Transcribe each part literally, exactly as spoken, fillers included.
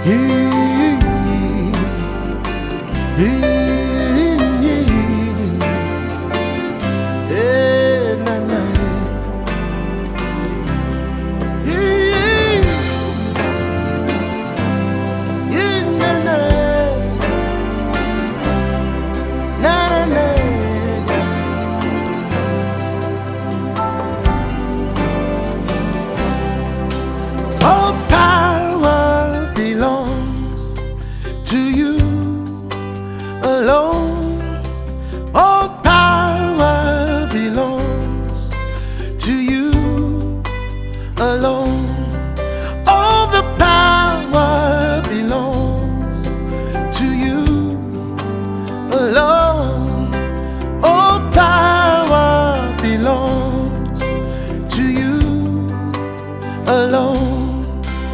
All power belongs to you alone. All the power belongs to you alone. All power belongs to you alone.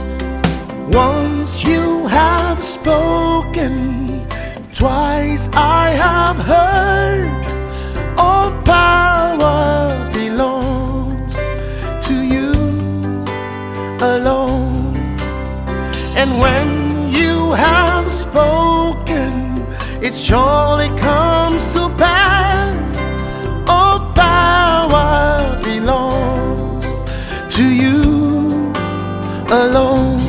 Once you have spoken, twice I have heard. All power belongs to you alone. And when you have spoken, it surely comes to pass. All power belongs to you alone.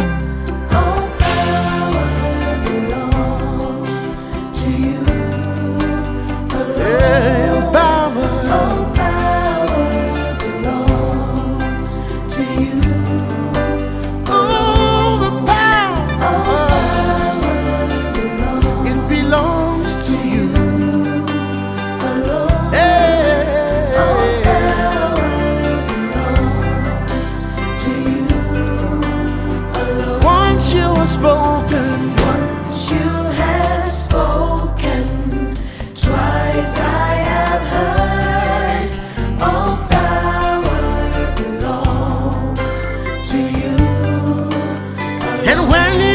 Spoken. Once you have spoken, twice I have heard. All power belongs to you alone. And when you